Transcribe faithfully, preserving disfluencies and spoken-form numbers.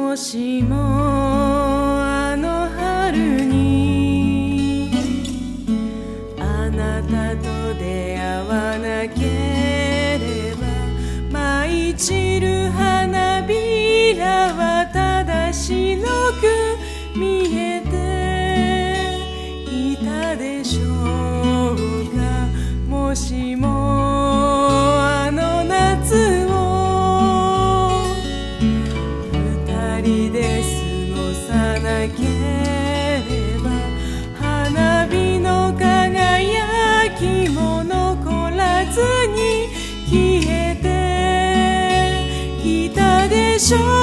もしもあの春にあなたと出会わなければ、舞い散る花びらはただ白く見えていたでしょうか。もしもあの夏を二人で過ごさなければ、花火の輝きも残らずに消えていたでしょう。